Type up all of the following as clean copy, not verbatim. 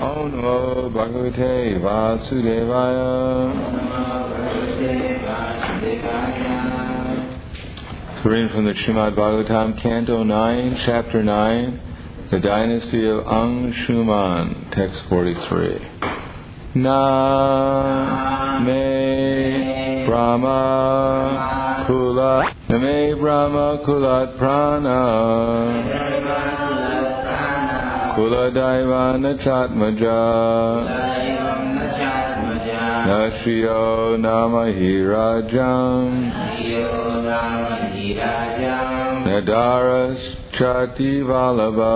Om Namo Bhagavate Vasudevaya. Reading from the Srimad Bhagavatam, Canto 9, Chapter 9, The Dynasty of Anshuman, Text 43. Na me Brahma Kulat, Na me Brahma Kulat Prana, Kula Daiva Nachatmaja, Nashriyo Namahirajam, Nadaras Chati Vallabha,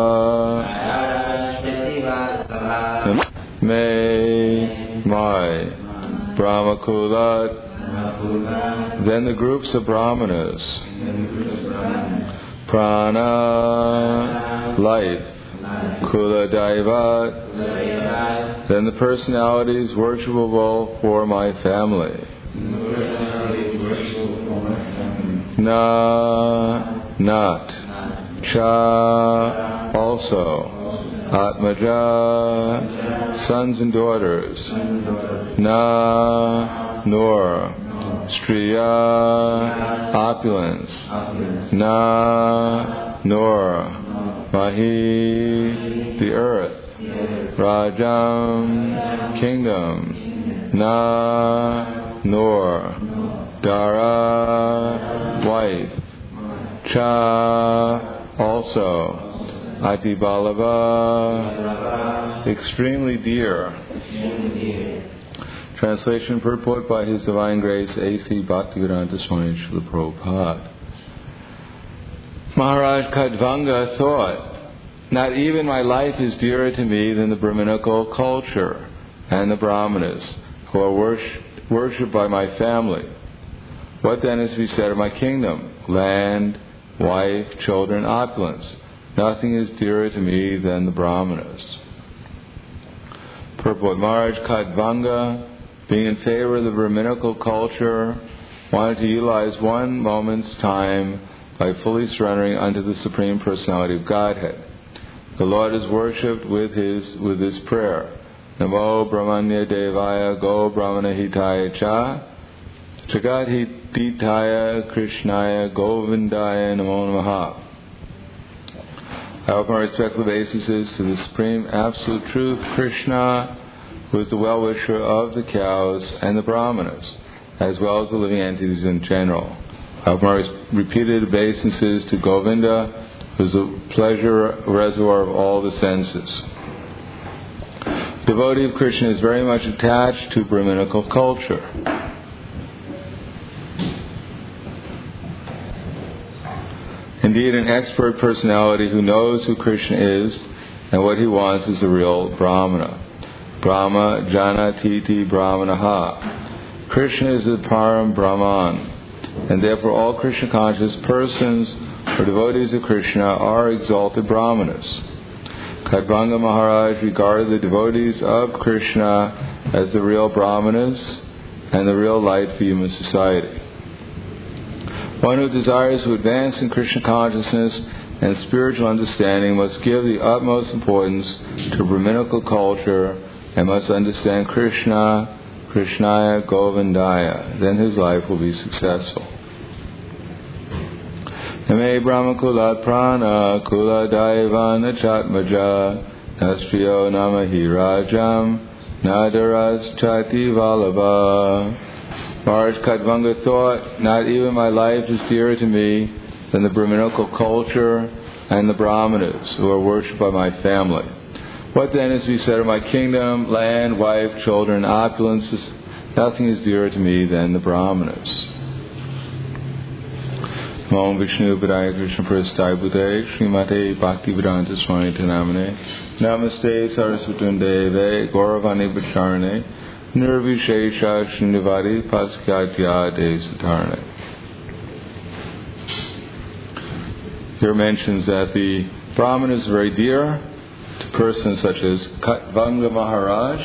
May my Brahma Kulat, then the groups of Brahmanas, Prana, life, Kula Daivat, then the personalities worshipable for my family. Na, not. Cha, also. Atmaja, sons and daughters. Na, nor. Striya, opulence. Na, nor. Mahi, the earth. Rajam, kingdom. Na, nor. Dara, wife. Cha, also. Ati Balava, extremely dear. Translation purport by His Divine Grace A.C. Bhaktivedanta Swami Srila Prabhupada. Maharaj Khatvanga thought, not even my life is dearer to me than the Brahminical culture and the Brahmanas, who are worshipped by my family. What then is to be said of my kingdom? Land, wife, children, opulence. Nothing is dearer to me than the Brahmanas. Purport. Maharaj Khatvanga, being in favor of the Brahminical culture, wanted to utilize one moment's time by fully surrendering unto the Supreme Personality of Godhead. The Lord is worshipped with this prayer. Namo Brahmanya Devaya Go Brahmana Hitaya Cha Jagat Hitaya Krishnaya Govindaya Namo Namaha. I offer my respectful obeisances to the Supreme Absolute Truth, Krishna, who is the well-wisher of the cows and the Brahmanas, as well as the living entities in general. I offer my repeated obeisances to Govinda, who is the pleasure reservoir of all the senses. The devotee of Krishna is very much attached to Brahminical culture. Indeed, an expert personality who knows who Krishna is and what he wants is the real Brahmana. Brahma Janatiti Brahmanaha. Krishna is the Param Brahman, and therefore all Krishna conscious persons or devotees of Krishna are exalted Brahmanas. Khatvanga Maharaj regarded the devotees of Krishna as the real Brahmanas and the real light for human society. One who desires to advance in Krishna consciousness and spiritual understanding must give the utmost importance to Brahminical culture and must understand Krishna, Krishnaya, Govindaya. Then his life will be successful. Name Brahma Kulat Prana Kula Daiva Nachatmaja Nastriyo Namahi Rajam Nadaras Chati Vallabha. Maharaj Khatvanga thought, not even my life is dearer to me than the Brahminical culture and the Brahmanas, who are worshipped by my family. What then is to be said of my kingdom, land, wife, children, opulences? Nothing is dearer to me than the Brahmanas. Om Vishnu Padaya Krishna Prasthaya Bhute Srimate Bhaktivedanta Swami Namane Namaste Saraswati Deve Gauravani Bacharane Nirvishesha Srinivadi Paskatya De Satarane. Here mentions that the Brahman is very dear to persons such as Khatvanga Maharaj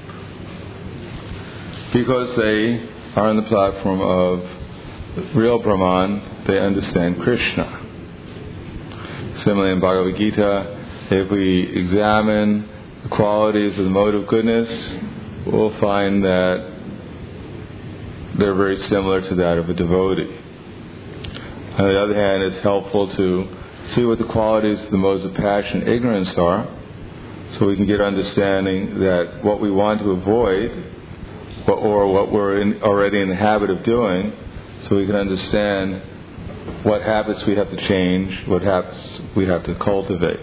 because they are on the platform of real Brahman. They understand Krishna. Similarly in Bhagavad Gita, if we examine the qualities of the mode of goodness, we'll find that they're very similar to that of a devotee. On the other hand, it's helpful to see what the qualities of the modes of passion and ignorance are, so we can get understanding that what we want to avoid, or what we're already in the habit of doing, so we can understand what habits we have to change, what habits we have to cultivate.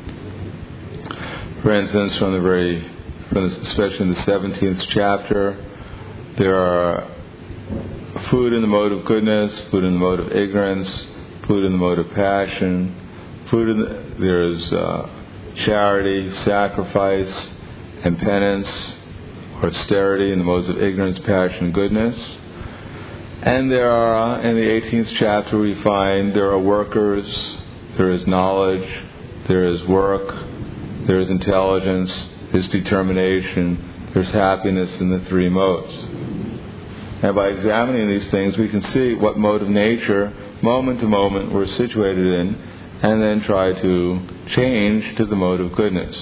For instance, especially in the 17th chapter, there are food in the mode of goodness, food in the mode of ignorance, food in the mode of passion, there's charity, sacrifice, and penance, or austerity in the modes of ignorance, passion, and goodness. And there are, in the 18th chapter, we find there are workers, there is knowledge, there is work, there is intelligence, there's determination, there's happiness in the three modes. And by examining these things, we can see what mode of nature, moment to moment, we're situated in, and then try to change to the mode of goodness.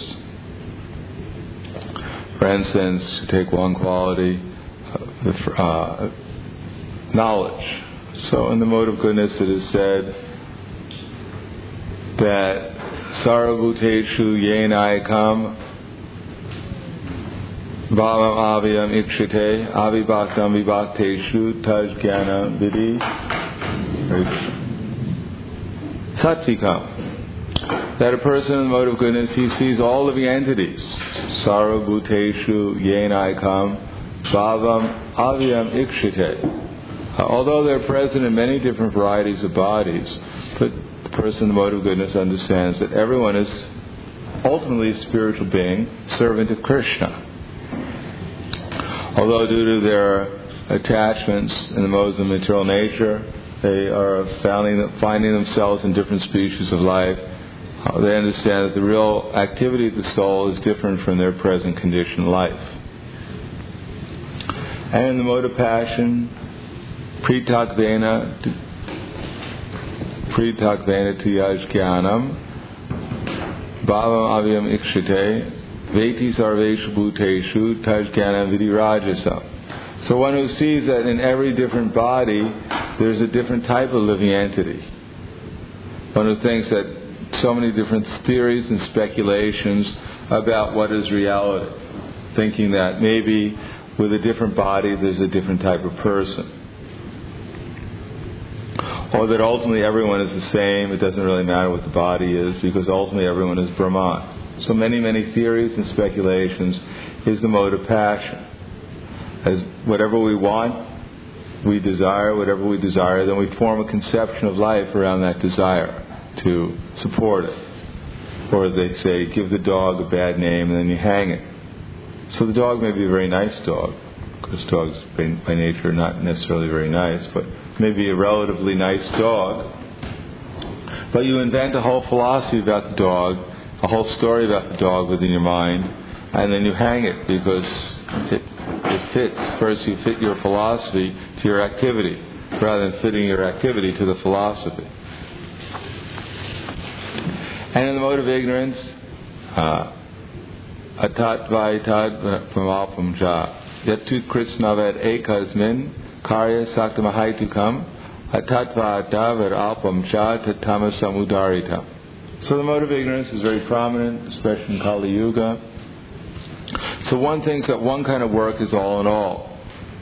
For instance, to take one quality, knowledge. So in the mode of goodness it is said that Sarvabhuteshu Yenaikam Bhavam Avyam Ikshite Avibhaktam Vibhakteshu Tajjana Vidhi Satyikam. That a person in the mode of goodness, he sees all living entities. Sarvabhuteshu Yenaikam Bhavam Avyam Ikshite. Although they're present in many different varieties of bodies, but the person in the mode of goodness understands that everyone is ultimately a spiritual being, servant of Krishna. Although due to their attachments in the modes of material nature, they are finding themselves in different species of life, they understand that the real activity of the soul is different from their present conditioned life. And in the mode of passion, Pritakvena Tiyajjnanam Bhavam Avyam Ikshite Veti Sarveshu Bhuteshu Tajjnanam Vidirajasa. So one who sees that in every different body there's a different type of living entity. One who thinks that so many different theories and speculations about what is reality, thinking that maybe with a different body there's a different type of person. Or that ultimately everyone is the same, it doesn't really matter what the body is, because ultimately everyone is Brahman. So many theories and speculations is the mode of passion. As whatever we want, we desire, whatever we desire, then we form a conception of life around that desire to support it. Or as they say, give the dog a bad name and then you hang it. So the dog may be a very nice dog, because dogs by nature are not necessarily very nice, but maybe a relatively nice dog. But you invent a whole philosophy about the dog, a whole story about the dog within your mind, and then you hang it because it fits. First you fit your philosophy to your activity, rather than fitting your activity to the philosophy. And in the mode of ignorance, atat vaitad pramapam ja yatu kritsnavad ekasmin karya saktamahaitukam atat vaitavar alpam cha tatamasamudaritam. Udarita. So the mode of ignorance is very prominent, especially in Kali Yuga. So one thinks that one kind of work is all in all.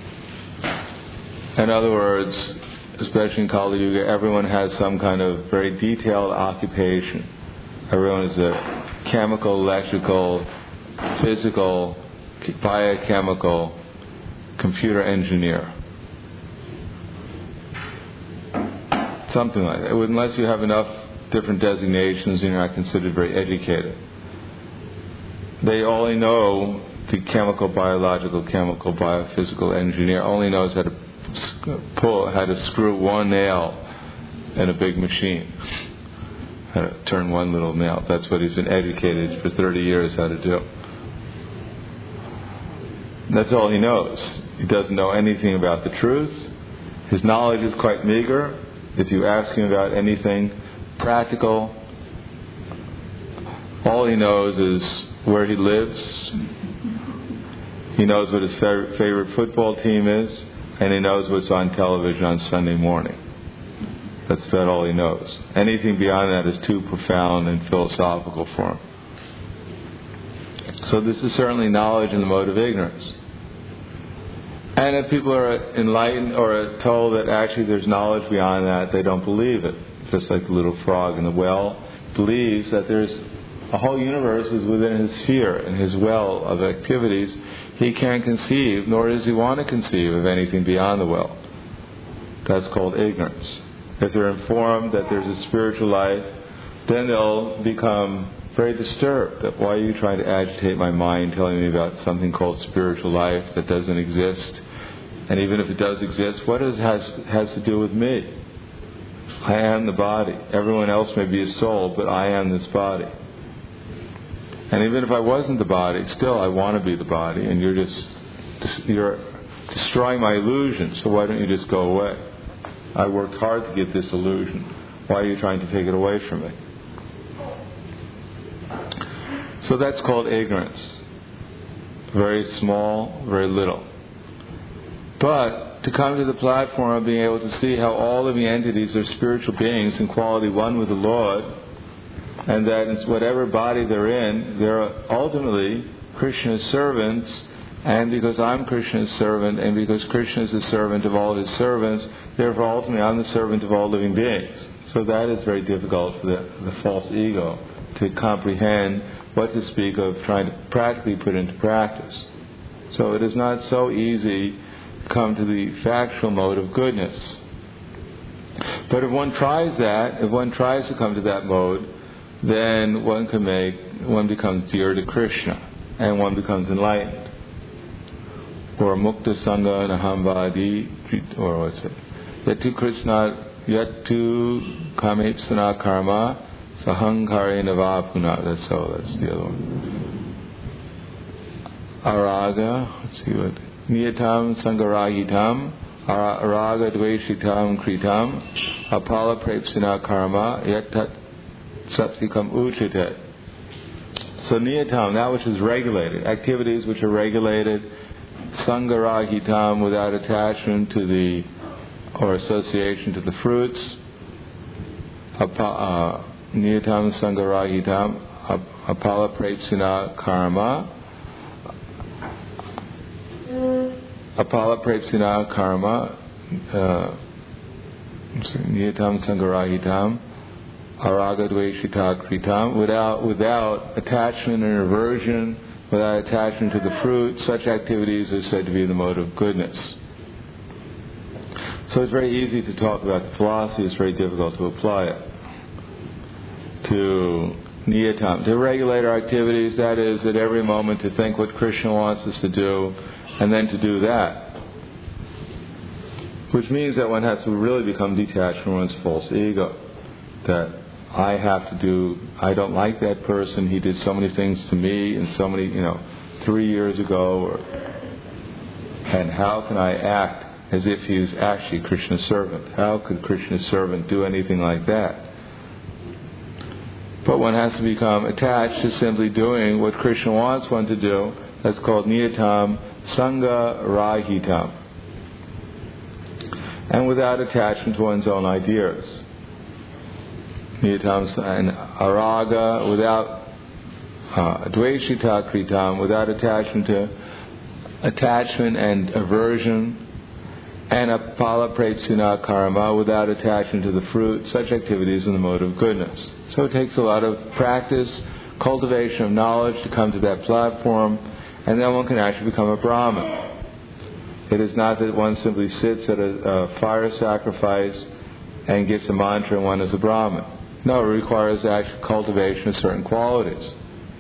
In other words, especially in Kali Yuga, everyone has some kind of very detailed occupation. Everyone is a chemical, electrical, physical, biochemical, computer engineer. Something like that. Unless you have enough different designations, you're not considered very educated. They only know, the chemical, biological, chemical, biophysical engineer only knows how to screw one nail in a big machine. How to turn one little nail. That's what he's been educated for 30 years how to do. That's all he knows. He doesn't know anything about the truth. His knowledge is quite meager. If you ask him about anything practical, all he knows is where he lives. He knows what his favorite football team is, and he knows what's on television on Sunday morning. That's about all he knows. Anything beyond that is too profound and philosophical for him. So this is certainly knowledge in the mode of ignorance. And if people are enlightened or are told that actually there's knowledge beyond that, they don't believe it. Just like the little frog in the well believes that there's a whole universe is within his sphere and his well of activities. He can't conceive, nor does he want to conceive of anything beyond the well. That's called ignorance. If they're informed that there's a spiritual life, then they'll become very disturbed. That why are you trying to agitate my mind, telling me about something called spiritual life that doesn't exist? And even if it does exist, what has to do with me? I am the body. Everyone else may be a soul, but I am this body. And even if I wasn't the body, still I want to be the body, and you're destroying my illusion, so why don't you just go away? I worked hard to get this illusion. Why are you trying to take it away from me? So that's called ignorance. Very small, very little. But to come to the platform of being able to see how all living entities are spiritual beings in quality one with the Lord, and that in whatever body they're in, they're ultimately Krishna's servants, and because I'm Krishna's servant, and because Krishna is the servant of all his servants, therefore ultimately I'm the servant of all living beings. So that is very difficult for the false ego to comprehend, what to speak of trying to practically put into practice. So it is not so easy to come to the factual mode of goodness. But if one tries that, if one tries to come to that mode, then one becomes dear to Krishna, and one becomes enlightened. Or mukta sangha nahambadi, or what's it? Yatu Krishna, yatu kamepsana karma, sahankare navapuna. That's the other one. Araga, let's see what. Niyatam sangarahitam, araga dveshitam kritam, apala prepsana karma, yatat sapsikam uchite. So niyatam, that which is regulated, activities which are regulated, sangarahitam, without attachment to the, or association to the fruits, niyatam sangarahitam, apala prepsina karma, apala prepsina karma, niyatam sangarahitam, araga dveshita kritam, without attachment and aversion, without attachment to the fruit, such activities are said to be the mode of goodness. So it's very easy to talk about the philosophy, it's very difficult to apply it to niyatam, to regulate our activities, that is, at every moment to think what Krishna wants us to do, and then to do that. Which means that one has to really become detached from one's false ego. That I don't like that person, he did so many things to me, and so many, 3 years ago, and how can I act as if he's actually Krishna's servant? How could Krishna's servant do anything like that? But one has to become attached to simply doing what Krishna wants one to do. That's called niyatam sangha rahitam. And without attachment to one's own ideas. Niyatam and araga, without dveshita kritam, without attachment and aversion, and apala prepsina karma, without attachment to the fruit, such activities in the mode of goodness. So it takes a lot of practice, cultivation of knowledge to come to that platform, and then one can actually become a Brahmin. It is not that one simply sits at a fire sacrifice and gets a mantra and one is a Brahmin. No, it requires actual cultivation of certain qualities,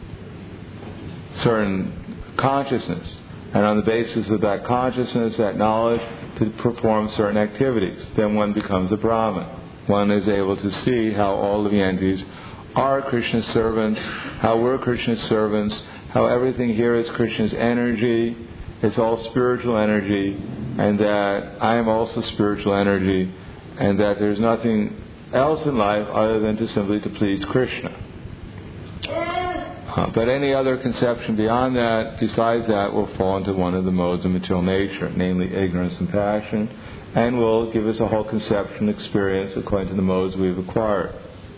certain consciousness, and on the basis of that consciousness, that knowledge, to perform certain activities. Then one becomes a Brahmin. One is able to see how all living entities are Krishna's servants, how we're Krishna's servants, how everything here is Krishna's energy, it's all spiritual energy, and that I am also spiritual energy, and that there's nothing else in life other than to simply to please Krishna. But any other conception beyond that, besides that, will fall into one of the modes of material nature, namely ignorance and passion, and will give us a whole conception experience according to the modes we've acquired.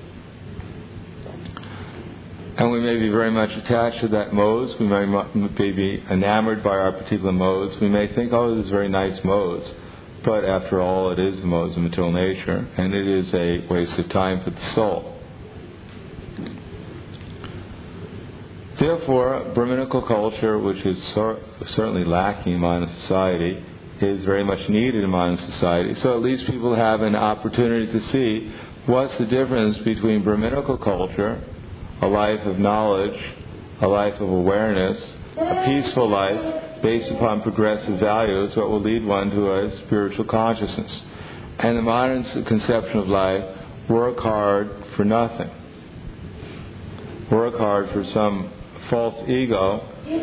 And we may be very much attached to that modes. We may be enamored by our particular modes. We may think, oh, this is very nice modes. But after all, it is the modes of material nature, and it is a waste of time for the soul. Therefore, Brahminical culture, which is certainly lacking in modern society, is very much needed in modern society. So at least people have an opportunity to see what's the difference between Brahminical culture, a life of knowledge, a life of awareness, a peaceful life based upon progressive values, what will lead one to a spiritual consciousness. And the modern conception of life, work hard for nothing. Work hard for some false ego.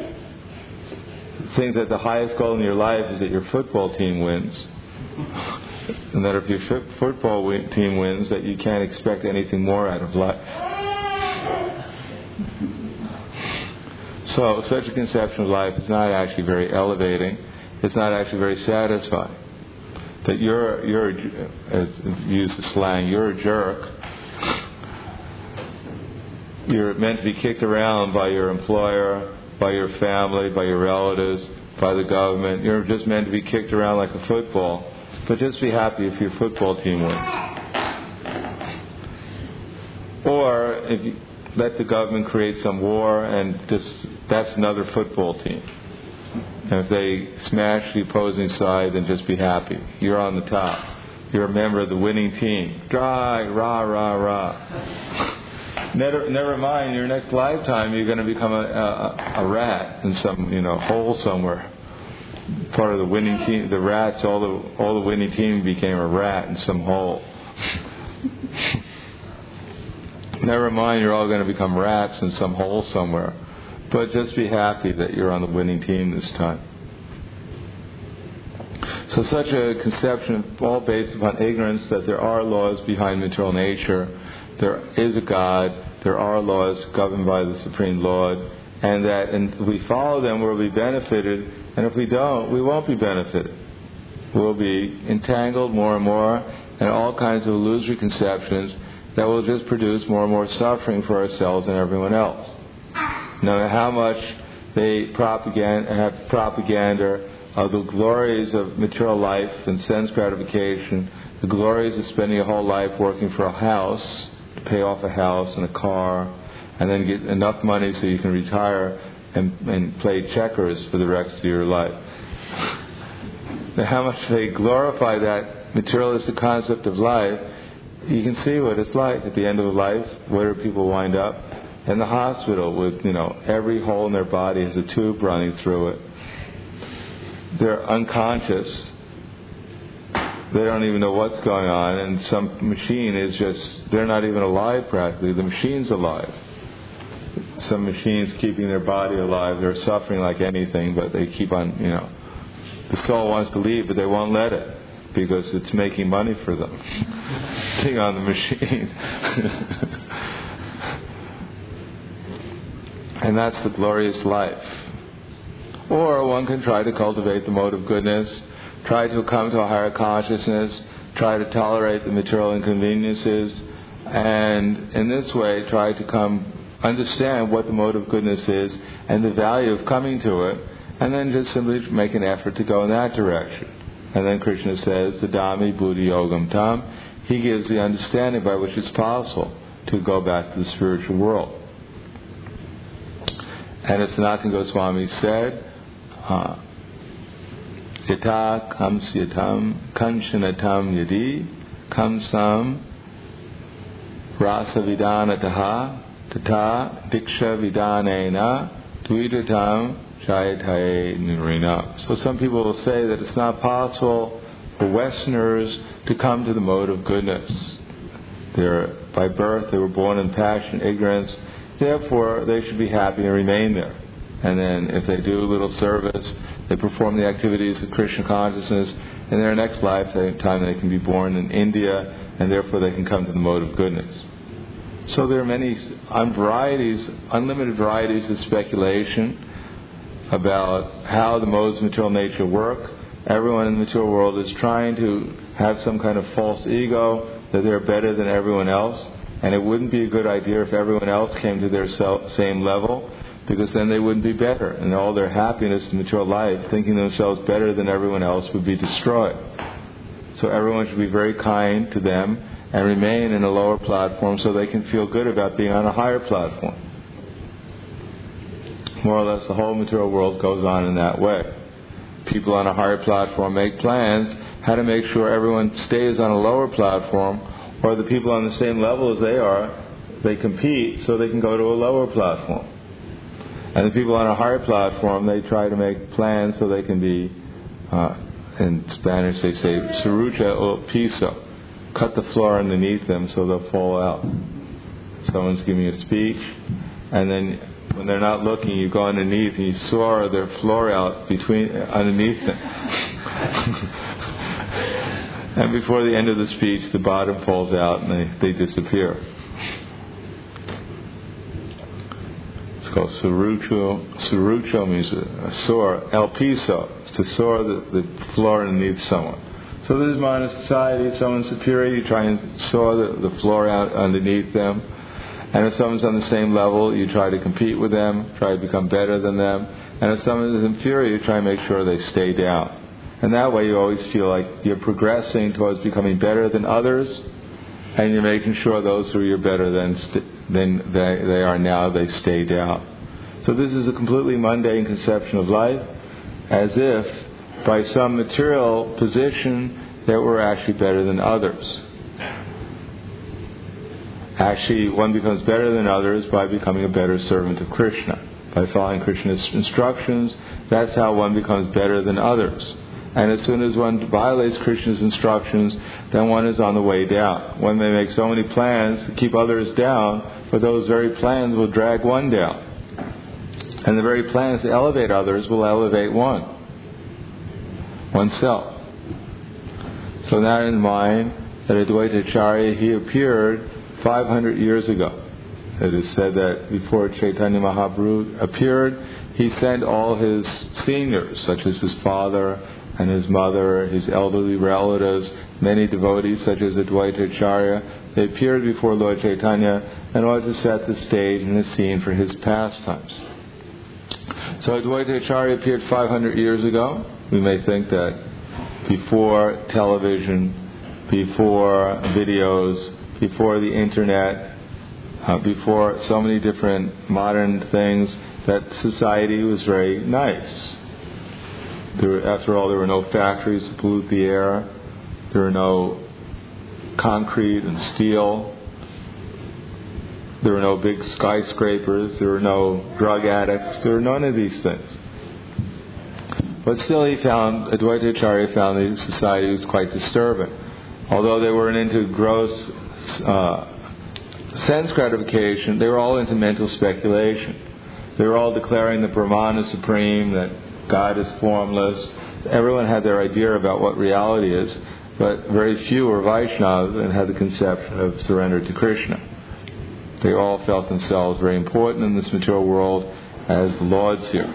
Think that the highest goal in your life is that your football team wins. And that if your football team wins, that you can't expect anything more out of life. So such a conception of life is not actually very elevating. It's not actually very satisfying. That you're as use the slang, you're a jerk. You're meant to be kicked around by your employer, by your family, by your relatives, by the government. You're just meant to be kicked around like a football. But just be happy if your football team wins. Or if you let the government create some war and that's another football team. And if they smash the opposing side, then just be happy. You're on the top. You're a member of the winning team. Rah, rah, rah. Never mind, your next lifetime you're going to become a rat in some hole somewhere. Part of the winning team, the rats, all the winning team became a rat in some hole. Never mind, you're all going to become rats in some hole somewhere. But just be happy that you're on the winning team this time. So such a conception, all based upon ignorance, that there are laws behind material nature, there is a God, there are laws governed by the Supreme Lord, and that if we follow them, we'll be benefited, and if we don't, we won't be benefited. We'll be entangled more and more in all kinds of illusory conceptions that will just produce more and more suffering for ourselves and everyone else. No matter how much they have propaganda of the glories of material life and sense gratification, the glories of spending a whole life working for a house, to pay off a house and a car, and then get enough money so you can retire and play checkers for the rest of your life. Now, how much they glorify that materialistic concept of life, you can see what it's like at the end of life. Where do people wind up? In the hospital with, every hole in their body has a tube running through it. They're unconscious. They don't even know what's going on, and some machine is they're not even alive practically. The machine's alive. Some machine's keeping their body alive. They're suffering like anything, but they keep on, the soul wants to leave, but they won't let it because it's making money for them. Sitting on the machine. And that's the glorious life. Or one can try to cultivate the mode of goodness, try to come to a higher consciousness, try to tolerate the material inconveniences, and in this way try to understand what the mode of goodness is and the value of coming to it, and then just simply make an effort to go in that direction. And then Krishna says, Tadami Buddhi Yogam Tam, he gives the understanding by which it's possible to go back to the spiritual world. And as Sanatana Goswami said, Yata kamsyatam kanchanatam yadi kamsam rasa vidanataha tata diksha vidanena dvidatam jayataye nirina. So some people will say that it's not possible for Westerners to come to the mode of goodness. By birth they were born in passion, ignorance, therefore they should be happy and remain there. And then if they do a little service, they perform the activities of Krishna consciousness, in their next lifetime they can be born in India, and therefore they can come to the mode of goodness. So there are many unlimited varieties of speculation about how the modes of material nature work. Everyone in the material world is trying to have some kind of false ego that they're better than everyone else, and it wouldn't be a good idea if everyone else came to their same level, because then they wouldn't be better, and all their happiness in material life, thinking themselves better than everyone else, would be destroyed. So everyone should be very kind to them and remain in a lower platform so they can feel good about being on a higher platform. More or less the whole material world goes on in that way. People on a higher platform make plans how to make sure everyone stays on a lower platform, or the people on the same level as they are, they compete so they can go to a lower platform. And the people on a higher platform, they try to make plans so they can be, in Spanish they say, serrucha o piso, cut the floor underneath them so they'll fall out. Someone's giving a speech, and then when they're not looking, you go underneath and you saw their floor out underneath them. And before the end of the speech, the bottom falls out and they disappear. It's called serrucho. Serrucho means soar. El piso, to soar the floor underneath someone. So this is modern society. If someone's superior, you try and soar the floor out underneath them. And if someone's on the same level, you try to compete with them, try to become better than them. And if someone is inferior, you try and make sure they stay down. And that way you always feel like you're progressing towards becoming better than others, and you're making sure those who are better than they are now, they stay down. So this is a completely mundane conception of life, as if by some material position that we're actually better than others. Actually, one becomes better than others by becoming a better servant of Krishna. By following Krishna's instructions, that's how one becomes better than others. And as soon as one violates Krishna's instructions, then one is on the way down. One may make so many plans to keep others down, but those very plans will drag one down. And the very plans to elevate others will elevate oneself. So that in mind, that Advaita Acharya, he appeared 500 years ago. It is said that before Chaitanya Mahaprabhu appeared, he sent all his seniors, such as his father and his mother, his elderly relatives, many devotees such as Advaita Acharya. They appeared before Lord Chaitanya in order to set the stage and the scene for his pastimes. So Advaita Acharya appeared 500 years ago. We may think that before television, before videos, before the internet, before so many different modern things, that society was very nice. After all, there were no factories to pollute the air. There were no concrete and steel. There were no big skyscrapers. There were no drug addicts. There were none of these things. But still, Advaita Acharya found the society was quite disturbing. Although they weren't into gross sense gratification, they were all into mental speculation. They were all declaring that Brahman is supreme, that God is formless. Everyone had their idea about what reality is, but very few were Vaishnavas and had the conception of surrender to Krishna. They all felt themselves very important in this material world as the lords here.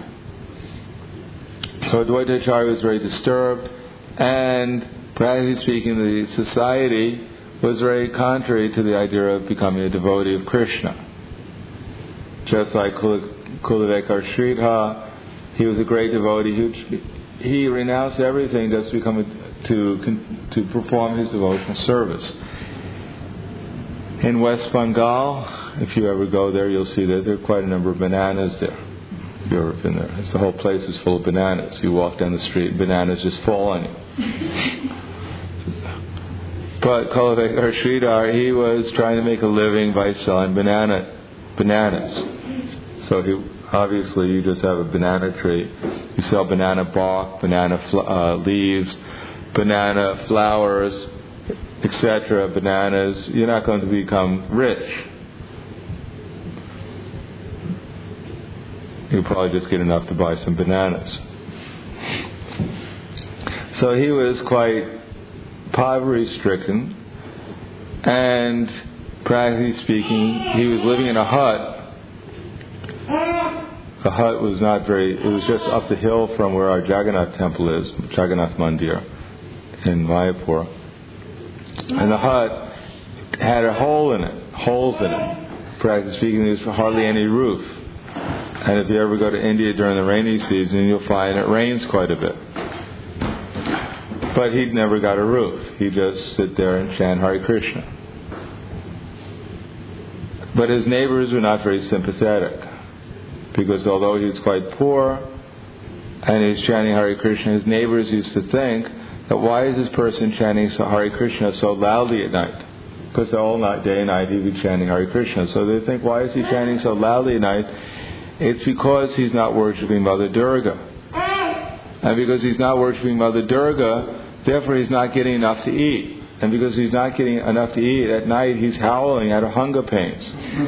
So Advaita Acharya was very disturbed, and practically speaking, the society was very contrary to the idea of becoming a devotee of Krishna. Just like Kulavekar Sridhar, he was a great devotee. He renounced everything just to perform his devotional service. In West Bengal, if you ever go there, you'll see that there are quite a number of bananas there. If you've ever been there, the whole place is full of bananas. You walk down the street, and bananas just fall on you. But Kulavekar Sridhar, he was trying to make a living by selling bananas. So obviously you just have a banana tree. You sell banana bark, banana leaves, banana flowers, etc., bananas. You're not going to become rich. You'll probably just get enough to buy some bananas. So he was quite poverty-stricken, and practically speaking, he was living in a hut. The hut was not very, it was just up the hill from where our Jagannath temple is, Jagannath Mandir in Mayapur. And the hut had holes in it. Practically speaking, there was hardly any roof. And if you ever go to India during the rainy season, you'll find it rains quite a bit. But he'd never got a roof. He'd just sit there and chant Hare Krishna. But his neighbors were not very sympathetic, because although he was quite poor and he's chanting Hare Krishna, his neighbors used to think that why is this person chanting Hare Krishna so loudly at night? Because all night, day and night, he'd be chanting Hare Krishna. So they think, why is he chanting so loudly at night? It's because he's not worshipping Mother Durga. And because he's not worshipping Mother Durga, therefore he's not getting enough to eat. And because he's not getting enough to eat, at night he's howling out of hunger pains.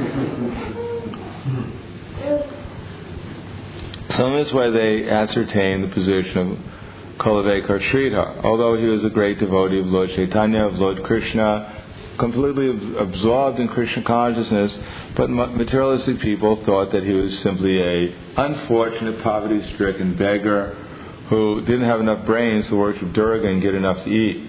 So in this way they ascertained the position of Kulavekar Sridhar. Although he was a great devotee of Lord Chaitanya, of Lord Krishna, completely absorbed in Krishna consciousness, but materialistic people thought that he was simply a unfortunate, poverty-stricken beggar who didn't have enough brains to worship Durga and get enough to eat.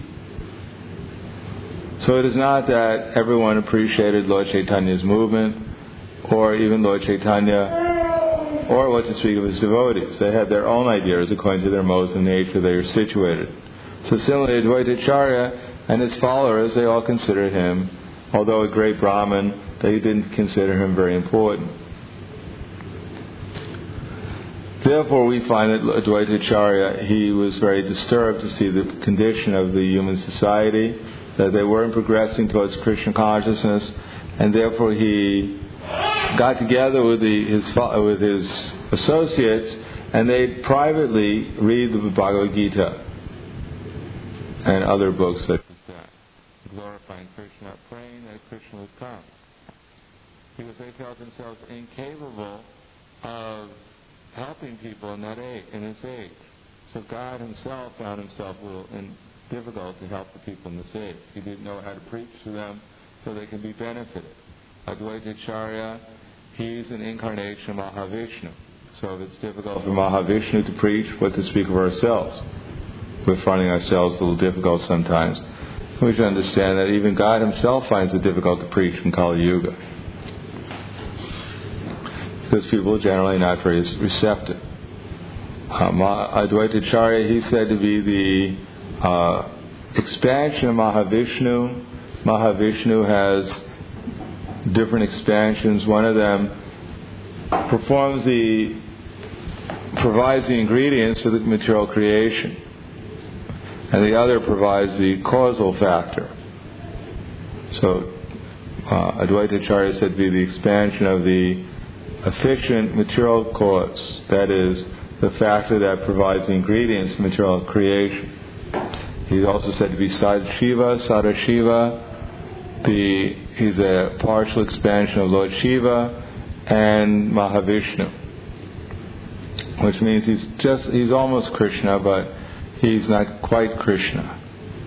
So it is not that everyone appreciated Lord Chaitanya's movement, or even Lord Chaitanya, or what to speak of his devotees. They had their own ideas according to their modes of nature they were situated. So similarly, Advaitacharya and his followers, they all considered him, although a great Brahmin, they didn't consider him very important. Therefore, we find that Advaitacharya, he was very disturbed to see the condition of the human society, that they weren't progressing towards Krishna consciousness, and therefore he got together with his associates, and they privately read the Bhagavad Gita and other books such as that, glorifying Krishna, praying that Krishna would come, because they felt themselves incapable of helping people in this age. So God himself found himself a little difficult to help the people in this age. He didn't know how to preach to them so they can be benefited. Advaitacharya, he's an incarnation of Mahavishnu. So if it's difficult for Mahavishnu to preach, what to speak of ourselves? We're finding ourselves a little difficult sometimes. We should understand that even God himself finds it difficult to preach in Kali Yuga, because people are generally not very receptive. Advaitacharya, he's said to be the expansion of Mahavishnu. Mahavishnu has different expansions. One of them provides the ingredients for the material creation, and the other provides the causal factor. So Advaitacharya is said to be the expansion of the efficient material cause, that is, the factor that provides the ingredients for material creation. He's also said to be Sadashiva. He's a partial expansion of Lord Shiva and Mahavishnu, which means he's almost Krishna, but he's not quite Krishna.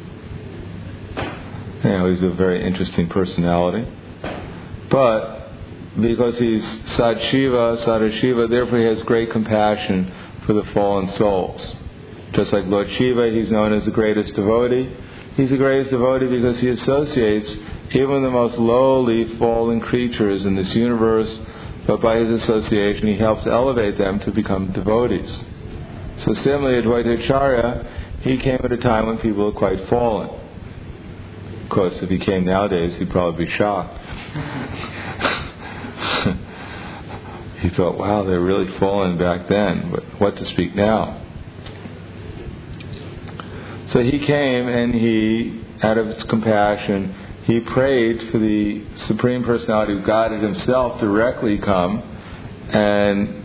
He's a very interesting personality. But because he's Sadashiva, therefore he has great compassion for the fallen souls. Just like Lord Shiva, he's known as the greatest devotee. He's the greatest devotee because he associates even the most lowly fallen creatures in this universe, but by his association he helps elevate them to become devotees. So similarly, Advaitacharya, he came at a time when people were quite fallen. Of course, if he came nowadays, he'd probably be shocked. He thought, wow, they're really fallen back then, but what to speak now? So he came and he, out of his compassion, he prayed for the Supreme Personality of Godhead himself directly come and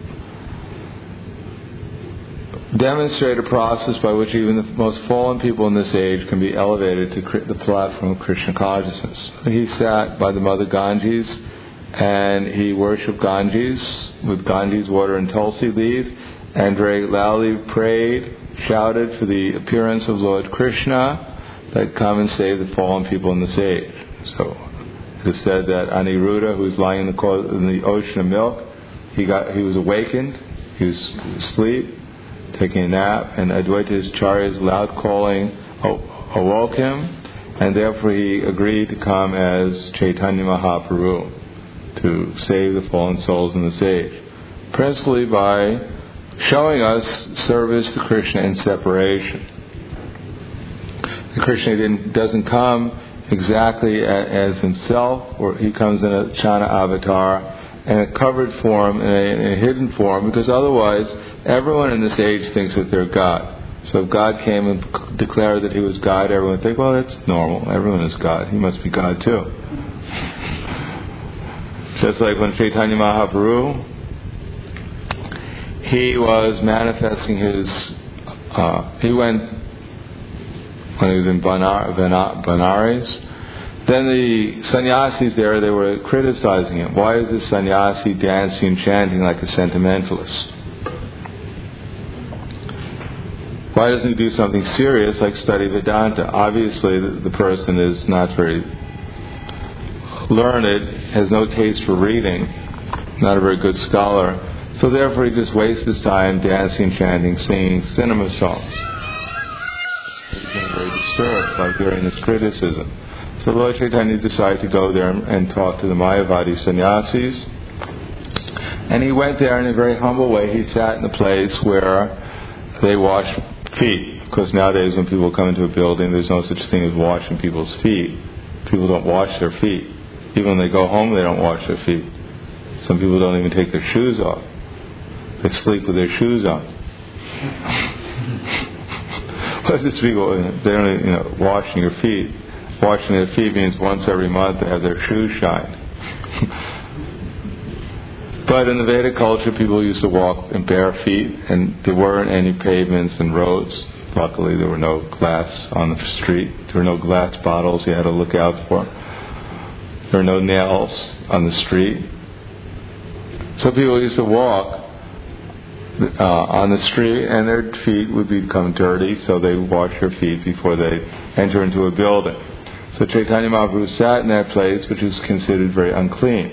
demonstrate a process by which even the most fallen people in this age can be elevated to the platform of Krishna consciousness. He sat by the Mother Ganges and he worshipped Ganges with Ganges water and tulsi leaves, and very loudly prayed, shouted for the appearance of Lord Krishna that come and save the fallen people in this age. So It is said that Aniruddha, who was lying in the ocean of milk, he was awakened. He was asleep, taking a nap, and Advaita Acharya's loud calling awoke him, and therefore he agreed to come as Chaitanya Mahaprabhu to save the fallen souls in the sage, principally by showing us service to Krishna in separation. Krishna doesn't come exactly as himself, or he comes in a Chana avatar, in a covered form, in a hidden form, because otherwise everyone in this age thinks that they're God. So if God came and declared that he was God, everyone would think, well, that's normal. Everyone is God. He must be God too. Just like when Chaitanya Mahaprabhu, he was manifesting when he was in Benares, then the sannyasis there, they were criticizing him. Why is this sannyasi dancing and chanting like a sentimentalist? Why doesn't he do something serious like study Vedanta? Obviously, the person is not very learned, has no taste for reading, not a very good scholar. So therefore, he just wastes his time dancing, chanting, singing cinema songs. He's been very disturbed by hearing this criticism. So Lord Chaitanya decided to go there and talk to the Mayavadi sannyasis. And he went there in a very humble way. He sat in a place where they wash feet. Because nowadays when people come into a building, there's no such thing as washing people's feet. People don't wash their feet. Even when they go home, they don't wash their feet. Some people don't even take their shoes off. They sleep with their shoes on. But these people, they don't, washing your feet. Washing their feet means once every month they have their shoes shined. But in the Vedic culture, people used to walk in bare feet, and there weren't any pavements and roads. Luckily, there were no glass on the street. There were no glass bottles you had to look out for. There were no nails on the street. So people used to walk on the street, and their feet would become dirty, so they wash their feet before they enter into a building. So Chaitanya Mahaprabhu sat in that place, which is considered very unclean.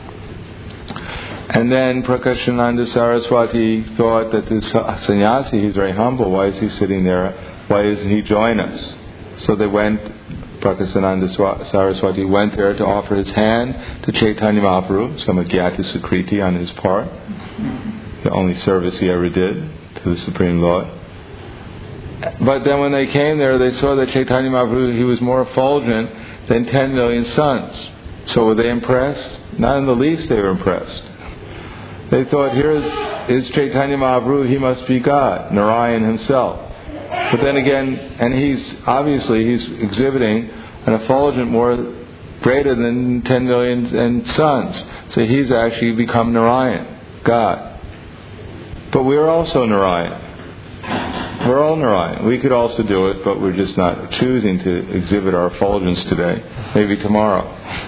And then Prakashananda Saraswati thought that this sannyasi, he's very humble, why is he sitting there? Why doesn't he join us? So Prakashananda Saraswati went there to offer his hand to Chaitanya Mahaprabhu, some agyata sukriti on his part, the only service he ever did to the Supreme Lord. But then when they came there, they saw that Chaitanya Mahaprabhu, he was more effulgent than 10 million suns. So were they impressed? Not in the least they were impressed. They thought, here is Chaitanya Mahaprabhu, he must be God, Narayan himself. But then again, and he's exhibiting an effulgence greater than 10 million suns. So he's actually become Narayan, God. But we're also Narayan. We're all Narayan. We could also do it, but we're just not choosing to exhibit our effulgence today. Maybe tomorrow.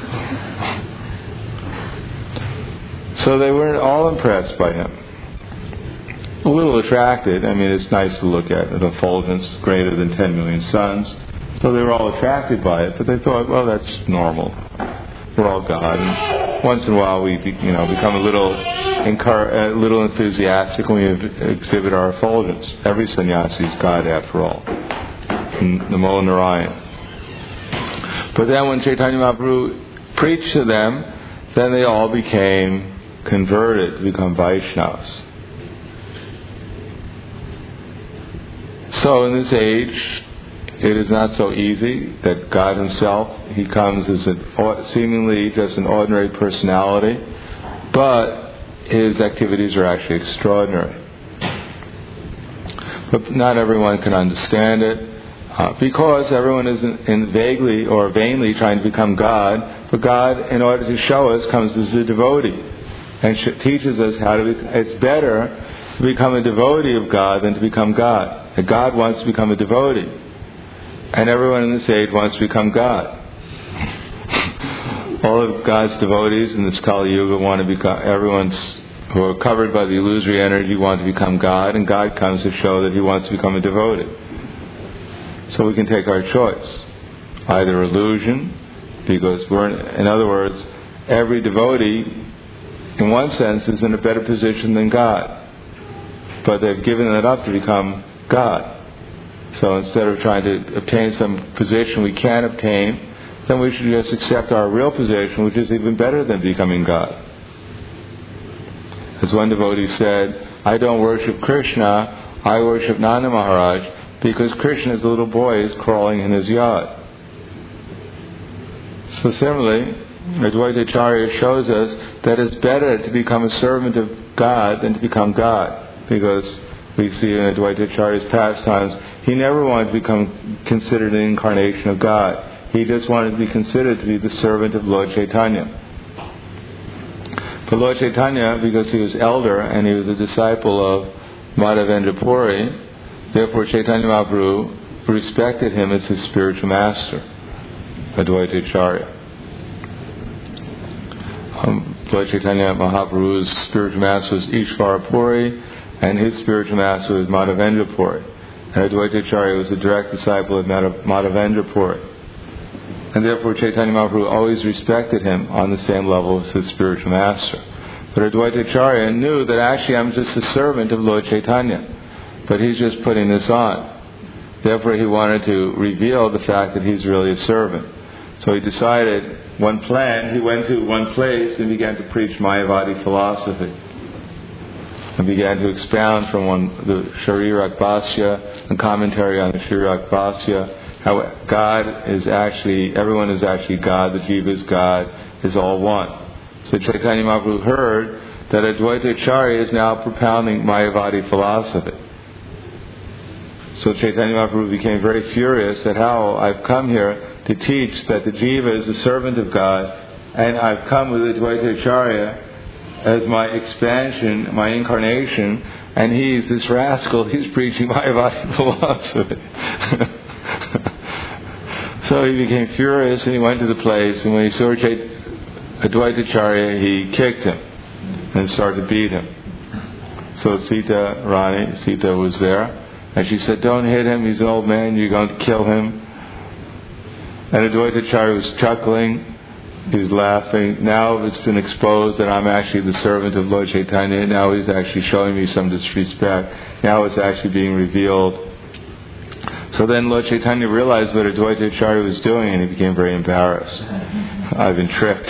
So they weren't all impressed by him. A little attracted. I mean, it's nice to look at an effulgence greater than 10 million suns. So they were all attracted by it, but they thought, well, that's normal. We're all God. And once in a while we become a little enthusiastic when we exhibit our effulgence. Every sannyasi is God after all. Namo Narayan. But then when Chaitanya Mahaprabhu preached to them, then they all became converted to become Vaishnavas. So in this age, it is not so easy that God himself, he comes as seemingly just an ordinary personality, but his activities are actually extraordinary. But not everyone can understand it, because everyone is vaguely or vainly trying to become God. But God, in order to show us, comes as a devotee and teaches us how to. It's better to become a devotee of God than to become God. And God wants to become a devotee, and everyone in this age wants to become God. All of God's devotees in this Kali Yuga want to become. Everyone's who are covered by the illusory energy want to become God, and God comes to show that he wants to become a devotee. So we can take our choice: either illusion because in other words, every devotee, in one sense, is in a better position than God. But they've given it up to become God. So instead of trying to obtain some position we can't obtain, then we should just accept our real position, which is even better than becoming God. As one devotee said, I don't worship Krishna, I worship Nanda Maharaj, because Krishna, as a little boy, is crawling in his yacht. So similarly, Advaita Acharya shows us that it's better to become a servant of God than to become God, because we see in Advaita Acharya's pastimes, he never wanted to become considered an incarnation of God. He just wanted to be considered to be the servant of Lord Chaitanya. But Lord Chaitanya, because he was elder and he was a disciple of Madhavendra Puri, therefore Chaitanya Mahaprabhu respected him as his spiritual master, Advaita Acharya. Lord Chaitanya Mahaprabhu's spiritual master was Ishvara Puri, and his spiritual master was Madhavendra Puri. And Advaita Acharya was a direct disciple of Madhavendra Puri. And therefore Chaitanya Mahaprabhu always respected him on the same level as his spiritual master. But Advaita Acharya knew that actually I'm just a servant of Lord Chaitanya, but he's just putting this on. Therefore he wanted to reveal the fact that he's really a servant. So he decided, one plan, he went to one place and began to preach Mayavadi philosophy. And began to expound from the Sharirak Bhasya, a commentary on the Sharirak Bhasya, how God is actually, everyone is actually God, the Jiva is God, is all one. So Chaitanya Mahaprabhu heard that Advaita Acharya is now propounding Mayavadi philosophy. So Chaitanya Mahaprabhu became very furious at how I've come here to teach that the Jiva is a servant of God, and I've come with Advaita Acharya as my expansion, my incarnation, and he's this rascal, he's preaching Mayavadi philosophy. So he became furious and he went to the place, and when he saw Advaita Acharya, he kicked him and started to beat him. So Sita was there, and she said, don't hit him, he's an old man, you're going to kill him. And Advaita Acharya was chuckling, he was laughing. Now it's been exposed that I'm actually the servant of Lord Chaitanya. Now he's actually showing me some disrespect. Now it's actually being revealed. So then Lord Chaitanya realized what Advaita Acharya was doing, and he became very embarrassed. I've been tricked.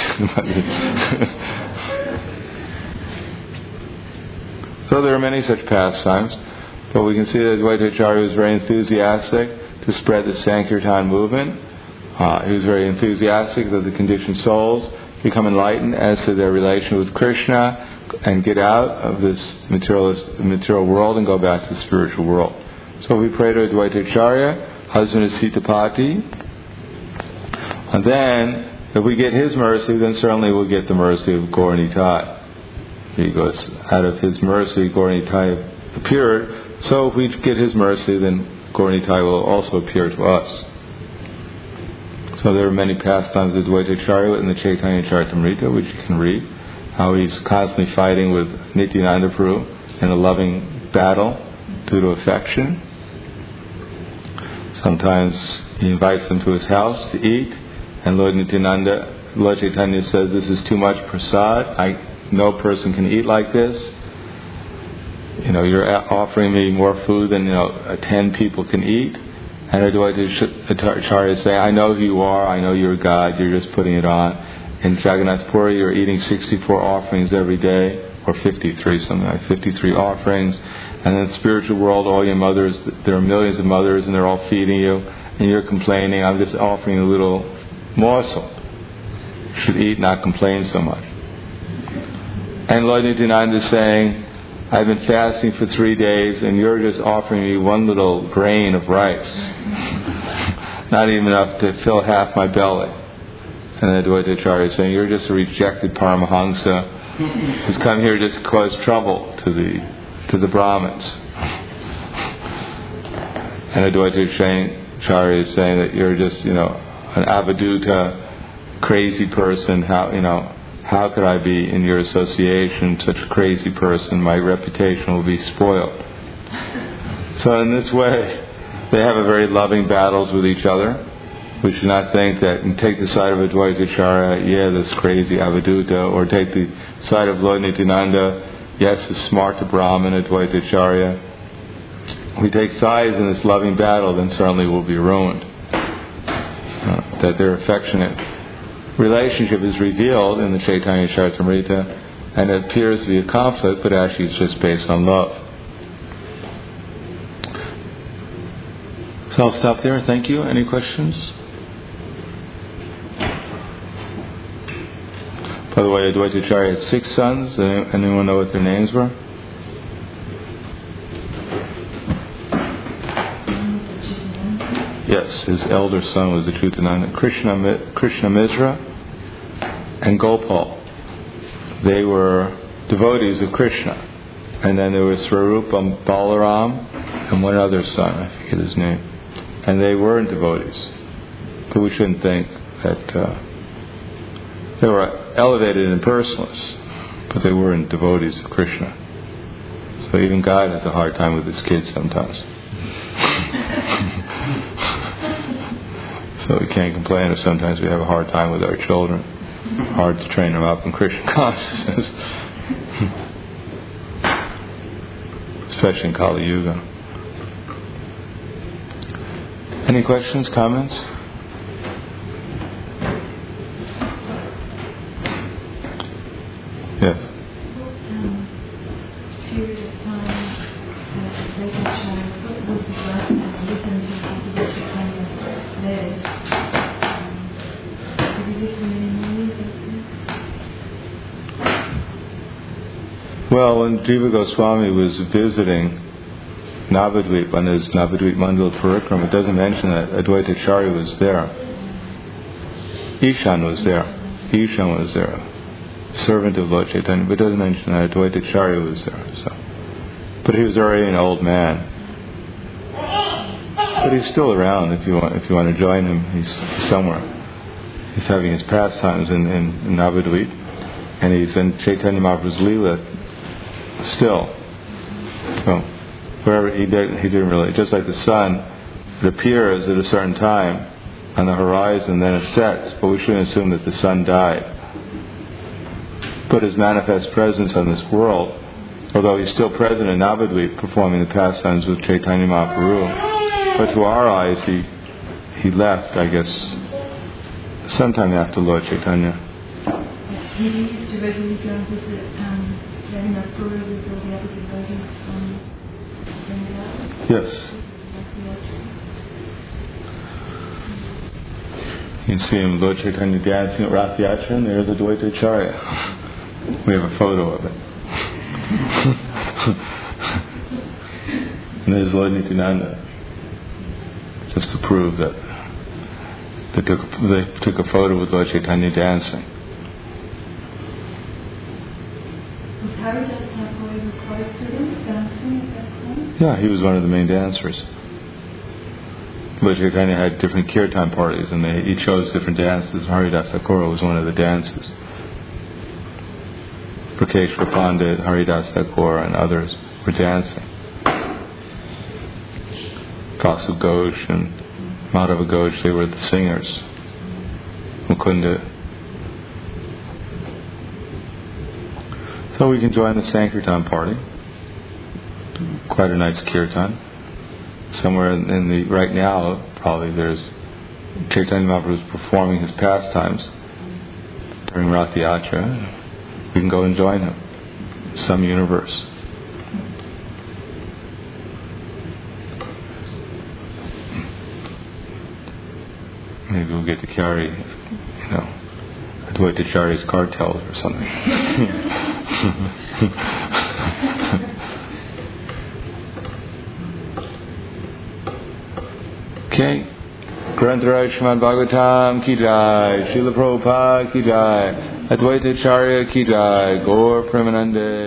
So there are many such pastimes, but we can see that Advaita Acharya was very enthusiastic to spread the Sankirtan movement. He was very enthusiastic that the conditioned souls become enlightened as to their relation with Krishna and get out of this material world and go back to the spiritual world. So we pray to Advaita Acharya, husband of Sitapati, and then if we get his mercy, then certainly we'll get the mercy of Gaur Nitai. Because out of his mercy, Gaur Nitai appeared. So if we get his mercy, then Gaur Nitai will also appear to us. So there are many pastimes of Advaita Acharya in the Chaitanya Charitamrita, which you can read. How he's constantly fighting with Nityananda Prabhu in a loving battle due to affection. Sometimes he invites them to his house to eat, and Lord Chaitanya says, this is too much prasad. No person can eat like this. You're offering me more food than 10 people can eat. And Advaita Acharya say, I know who you are, I know you're God, you're just putting it on. In Jagannath Puri, you're eating 64 offerings every day, or 53, something like 53 offerings. And in the spiritual world, all your mothers, there are millions of mothers, and they're all feeding you, and you're complaining, I'm just offering a little morsel. You should eat, not complain so much. And Lord Nityananda is saying, I've been fasting for 3 days and you're just offering me one little grain of rice. Not even enough to fill half my belly. And then Advaita Acharya is saying, you're just a rejected Paramahamsa who's come here just to cause trouble to the Brahmins. And Advaita Acharya is saying that you're just, an avaduta, crazy person, how could I be in your association, such a crazy person? My reputation will be spoiled. So in this way, they have a very loving battles with each other. We should not think that and take the side of Advaitacharya, this crazy Avadhuta, or take the side of Lord Nityananda, yes, the smart Brahman Advaitacharya. If we take sides in this loving battle, then certainly we'll be ruined. That their affectionate relationship is revealed in the Chaitanya Charitamrita, and it appears to be a conflict, but actually it's just based on love. So I'll stop there. Thank you. Any questions? By the way, Advaitacharya had 6 sons. Anyone know what their names were? Yes, his elder son was Achyutananda. Krishna Misra and Gopal. They were devotees of Krishna. And then there was Swarupa Balaram and one other son, I forget his name. And they weren't devotees. But we shouldn't think that they were elevated in impersonalists, but they weren't devotees of Krishna. So even God has a hard time with his kids sometimes. So we can't complain if sometimes we have a hard time with our children. Hard to train them up in Krishna consciousness. Especially in Kali Yuga. Any questions, comments? Yes. Period of time they can share what was the last time listen to the Chaitanya led. Did you listen any? Well, when Jiva Goswami was visiting Navadvip on his Navadvip Mandal Parikrama, it doesn't mention that Advaitacharya was there. Ishan was there. Servant of Lord Chaitanya, but it doesn't mention that Advaitacharya was there. So, but he was already an old man. But he's still around if you want to join him. He's somewhere. He's having his pastimes in Navadvip, and he's in Chaitanya Mahaprabhu's Leela still. So wherever he didn't really, just like the sun, it appears at a certain time on the horizon, then it sets. But we shouldn't assume that the sun died. But his manifest presence on this world, although he's still present in Navadvip performing the pastimes with Chaitanya Mahaprabhu, but to our eyes he left, I guess, sometime after Lord Chaitanya. He used to regularly go and visit Jagannath-puri with all the other devotees from Bengal. Yes. You can see him, Lord Chaitanya, dancing at Rath Yatra, and there's Advaitacharya. We have a photo of it. And there's Lord Nityananda, just to prove that they took a photo with Lord Chaitanya dancing. Was Haridas Thakur even close to them, dancing at that point? Yeah, he was one of the main dancers. Lord Chaitanya had different kirtan parties, and he chose different dances. Haridas Thakur was one of the dances. Prakeshwar Pandit, Haridas Thakur, and others were dancing. Kasu Ghosh and Madhava Ghosh, they were the singers. Mukunda. So we can join the Sankirtan party. Quite a nice kirtan. Somewhere in the right now, probably there's Chaitanya Mahaprabhu is performing his pastimes during Rath Yatra. We can go and join him. Some universe. Maybe we'll get to carry, Advaitacharya's cartels or something. Okay. Grantaraj Srimad Bhagavatam ki jai, Srila Prabhupada ki jai, Advaitacharya ki jai, Gaur Premanande.